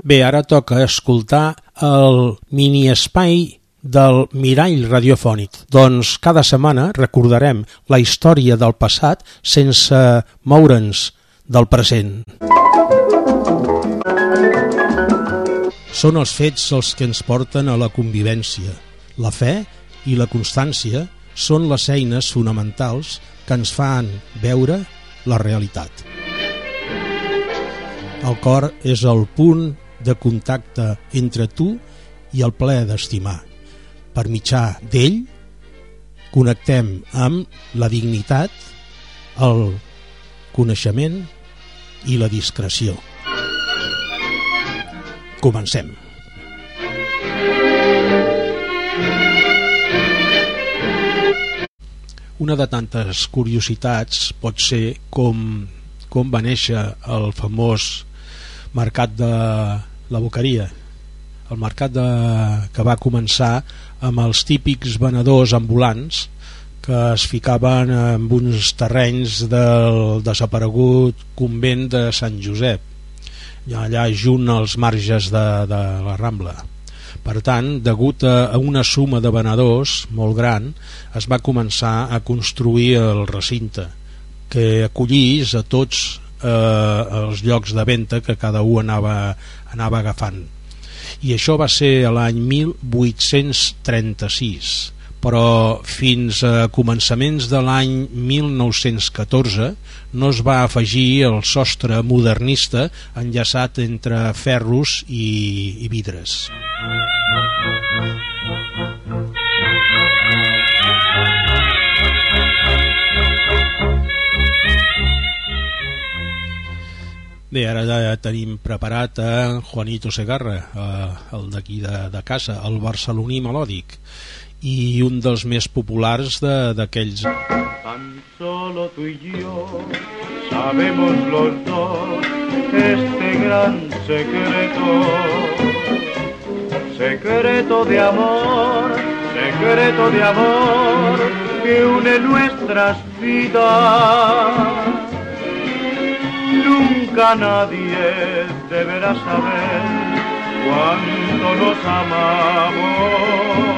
Bé, ara toca escoltar el mini-espai del mirall radiofònic. Doncs cada setmana recordarem la història del passat sense moure'ns del present. Són els fets els que ens porten a la convivència. La fe i la constància són les eines fonamentals que ens fan veure la realitat. El cor és el punt de contacte entre tu i el plaer d'estimar. Per mitjà d'ell connectem amb la dignitat, el coneixement i la discreció. Comencem. Una de tantes curiositats pot ser com va néixer el famós mercat de la Boqueria. El mercat que va començar amb els típics venedors ambulants que es ficaven en uns terrenys del desaparegut convent de Sant Josep, allà junt als marges de la Rambla. Per tant, degut a una suma de venedors molt gran, es va començar a construir el recinte que acollís a tots els llocs de venda que cada un anava agafant. I això va ser l'any 1836, però fins a començaments de l'any 1914 no es va afegir el sostre modernista enllaçat entre ferros i vidres. Bé, ara ja tenim preparat a Juanito Segarra, el d'aquí de casa, el barceloní melòdic, i un dels més populars d'aquells. Tan solo tú y yo sabemos los dos este gran secreto, secreto de amor que une nuestras vidas. Nunca nadie deberá saber cuánto nos amamos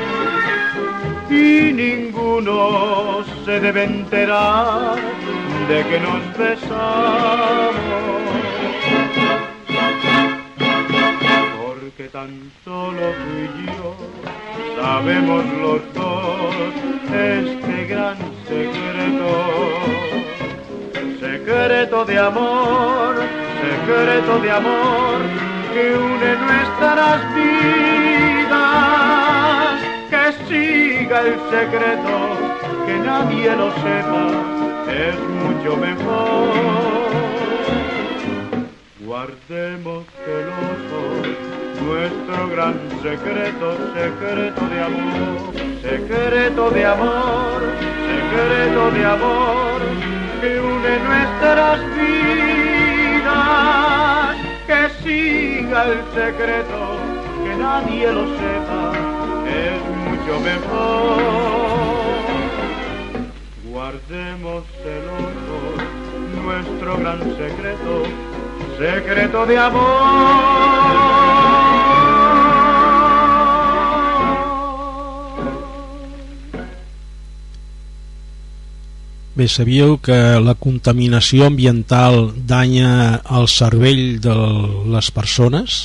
y ninguno se debe enterar de que nos besamos, porque tan solo tú y yo sabemos los dos este gran secreto, secreto de amor que une nuestras vidas. Que siga el secreto, que nadie lo sepa, es mucho mejor. Guardemos celosos nuestro gran secreto, secreto de amor, secreto de amor, secreto de amor que une nuestras vidas. Que siga el secreto, que nadie lo sepa, es mucho mejor. Guardemos celosos nuestro gran secreto, secreto de amor. Bé, sabíeu que la contaminació ambiental danya el cervell de les persones?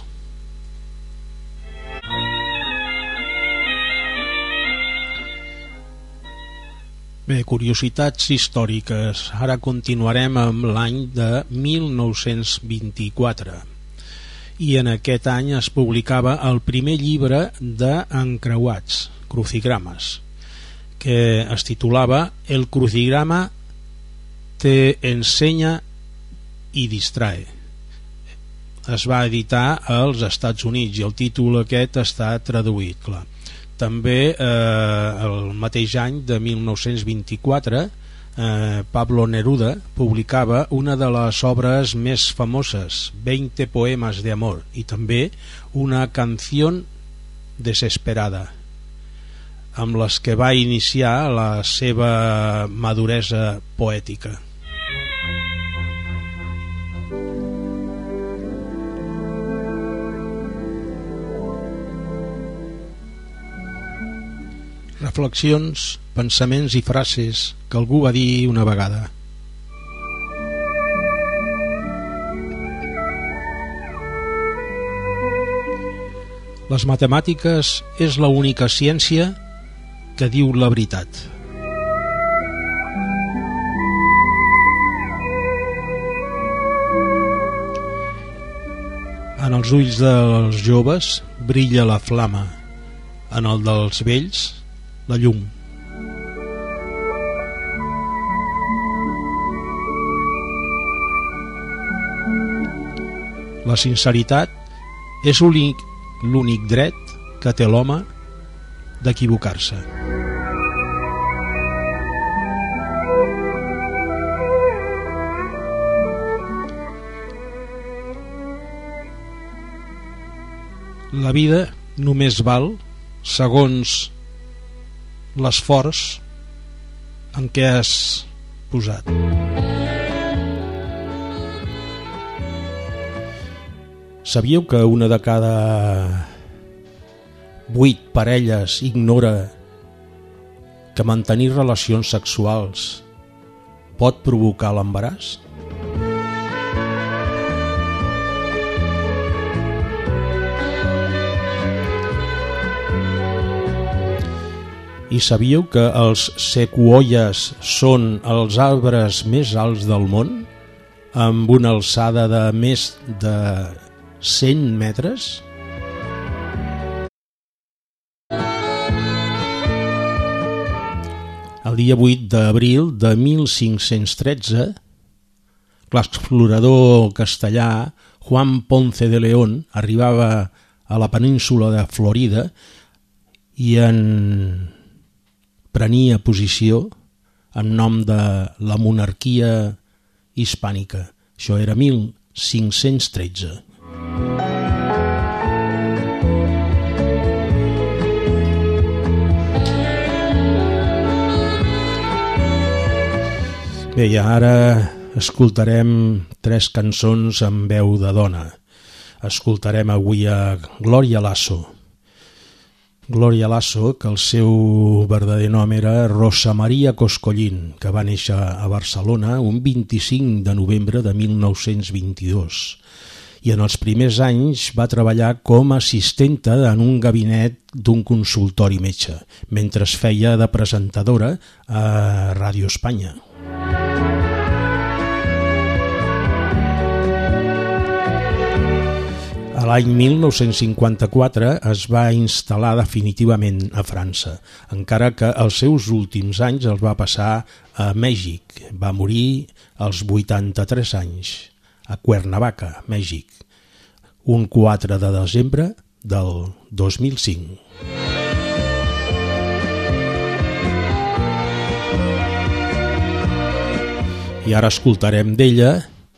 Bé, curiositats històriques. Ara continuarem amb l'any de 1924. I en aquest any es publicava el primer llibre d'encreuats, crucigrames, que es titulava El crucigrama te enseña y distrae. Es va editar als Estats Units i el títol aquest està traduït, clar. També el mateix any de 1924 Pablo Neruda publicava una de les obres més famoses, 20 poemas de amor, i també una canción desesperada, amb les que va iniciar la seva maduresa poètica. reflexions, pensaments i frases que algú va dir una vegada. Les matemàtiques és l'única ciència que diu la veritat. En els ulls dels joves brilla la flama, en el dels vells la llum. La sinceritat és l'únic dret que té l'home d'equivocar-se. La vida només val segons l'esforç en què has posat. Sabíeu que una de cada 8 parelles ignora que mantenir relacions sexuals pot provocar l'embaràs? I sabíeu que els sequoies són els arbres més alts del món, amb una alçada de més de 100 metres? El dia 8 d'abril de 1513, l'explorador castellà Juan Ponce de León arribava a la península de Florida i en prenia posició en nom de la monarquia hispànica. Això era 1513. Bé, i ara escoltarem 3 cançons amb veu de dona. Escoltarem avui a Gloria Lasso. Gloria Lasso, que el seu verdader nom era Rosa Maria Coscollín, que va néixer a Barcelona un 25 de novembre de 1922. I en els primers anys va treballar com a assistenta en un gabinet d'un consultori metge, mentre es feia de presentadora a Ràdio Espanya. A l'any 1954 es va instal·lar definitivament a França, encara que els seus últims anys els va passar a Mèxic. Va morir als 83 anys, a Cuernavaca, Mèxic, un 4 de desembre del 2005. I ara escoltarem d'ella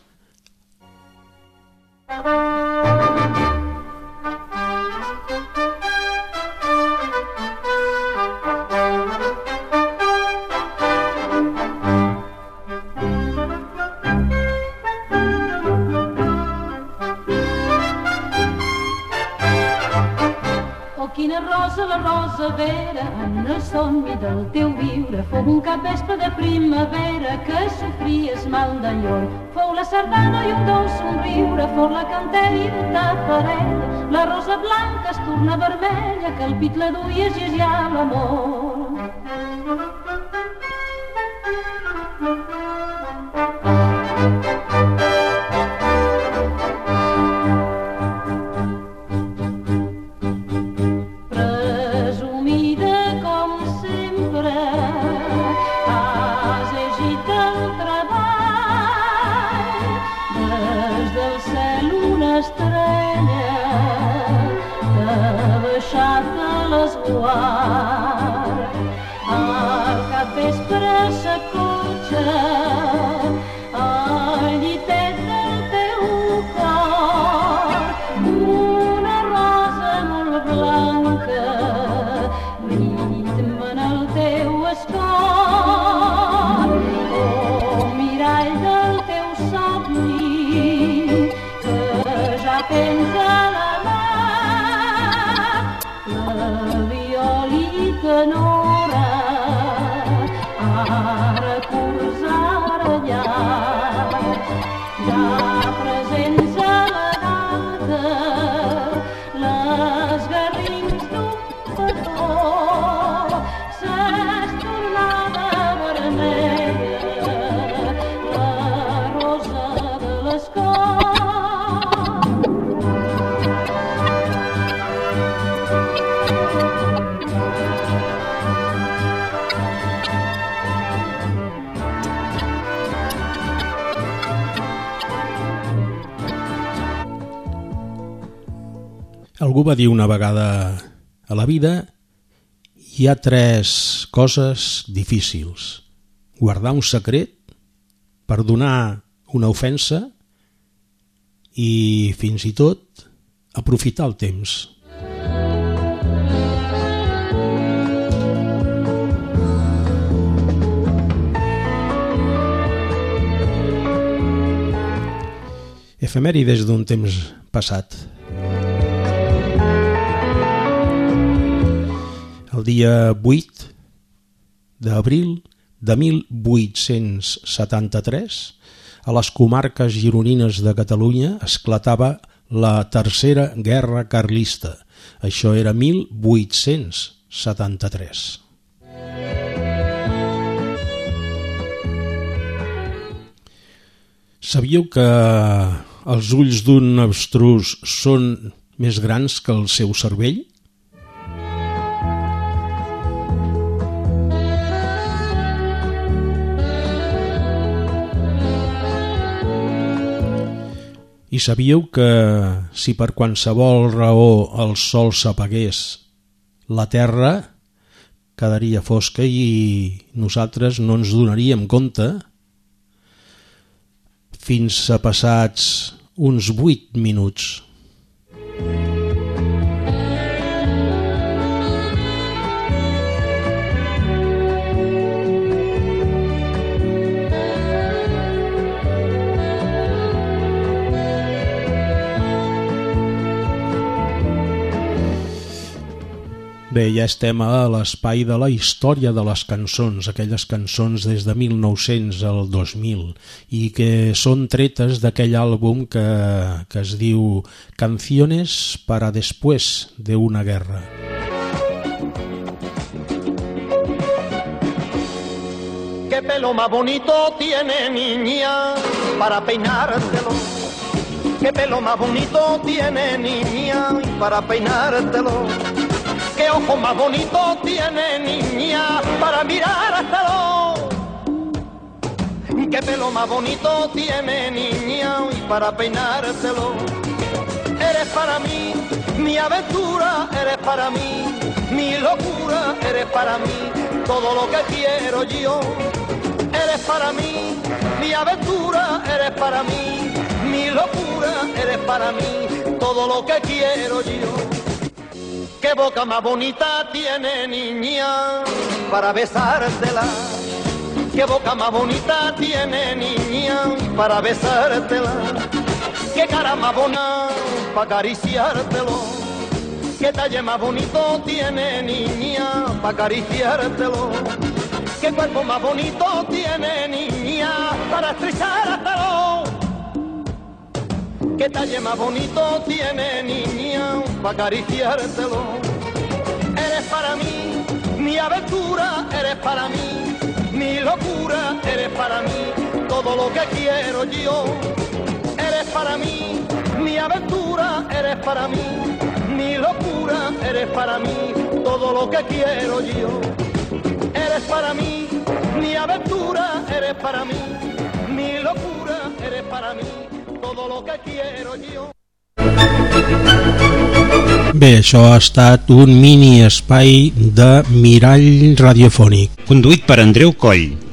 en el somni del teu viure. Fou un capvespre de primavera que sofries mal d'enyor. Fou la sardana i un dolç somriure, fou la canterita farella. La rosa blanca es torna vermella, que el pit la duies i és ja l'amor. Al capvespre s'acotxa al llitet del teu cor una rosa molt blanca, ritme en el teu escor. Oh, mirall del teu somni, que ja tens a la mà, la violita Nora ja presents a la data, les garrins d'un petó, s'estornada vermella, la rosa de l'escó. Algú va dir una vegada: a la vida hi ha 3 coses difícils: guardar un secret, perdonar una ofensa i, fins i tot, aprofitar el temps. Efemèrides d'un temps passat. El dia 8 d'abril de 1873, a les comarques gironines de Catalunya esclatava la Tercera Guerra Carlista. Això era 1873. Sabíeu que els ulls d'un avestruz són més grans que el seu cervell? I sabíeu que si per qualsevol raó el sol s'apagués, la terra quedaria fosca i nosaltres no ens donaríem compte fins a passats uns 8 minuts. Bé, ja estem a l'espai de la història de les cançons, aquelles cançons des de 1900 al 2000 i que són tretes d'aquell àlbum que es diu Canciones para después de una guerra. Qué pelo más bonito tiene, niña, para peinártelo. Qué pelo más bonito tiene, niña, para peinártelo. Qué ojo más bonito tiene, niña, para mirártelo. Qué pelo más bonito tiene, niña, para peinártelo. Eres para mí mi aventura, eres para mí mi locura, eres para mí todo lo que quiero yo. Eres para mí mi aventura, eres para mí mi locura, eres para mí todo lo que quiero yo. Qué boca más bonita tiene, niña, para besártela. Qué boca más bonita tiene, niña, para besártela. Qué cara más bonita para acariciártelo. Qué talle más bonito tiene, niña, para acariciártelo. Qué cuerpo más bonito tiene, niña, para estrechártelo. Qué talle más bonito tiene, niña, para acariciártelo. Eres para mí mi aventura, eres para mí mi locura, eres para mí todo lo que quiero yo. Eres para mí mi aventura, eres para mí mi locura, eres para mí todo lo que quiero yo. Eres para mí mi aventura, eres para mí mi locura, eres para mí todo lo que quiero yo. Bé, això ha estat un mini espai de Mirall Radiofònic. Conduït per Andreu Coll.